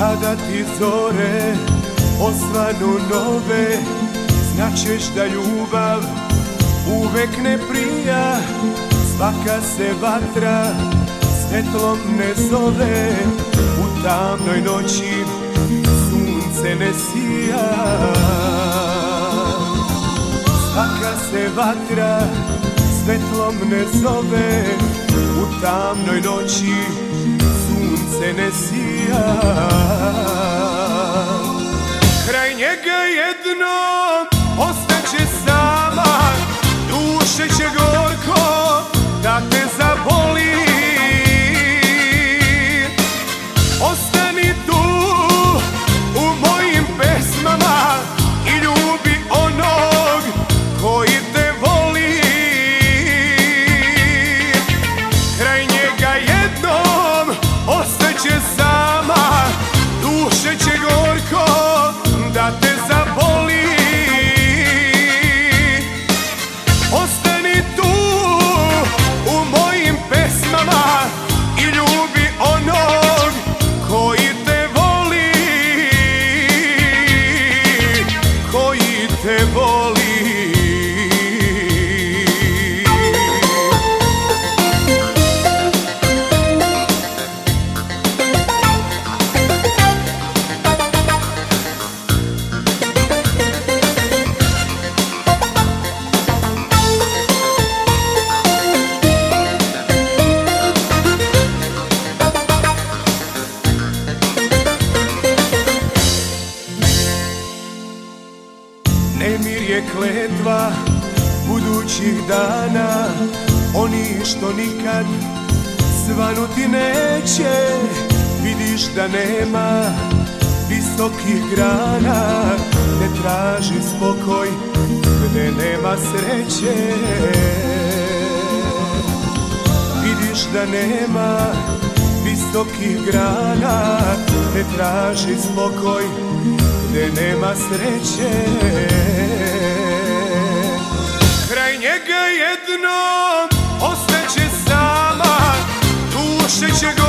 Kada ti zore osvanu nove, znaćeš da ljubav uvek ne prija. Svaka se vatra svetlom ne zove, u tamnoj noći sunce ne sija. Svaka se vatra svetlom ne zove, u tamnoj noći sunce ne sija. Kraj njega jednom ostaće sama, duše će gorko da te zaboli. Ostani tu u mojim pesmama i ljubi onog koji te voli. Kraj njega jednom ostaće sama, duše će gorko da te zaboli. Ostani tu u mojim pesmama i ljubi onog koji te voli, koji te voli. Nemir je kletva budućih dana, oni što nikad svanuti neće. Vidiš da nema visokih grana, ne traži spokoj gde nema sreće. Vidiš da nema visokih grana, ne traži spokoj gde nema sreće. Kraj njega jednom ostaće sama, duše će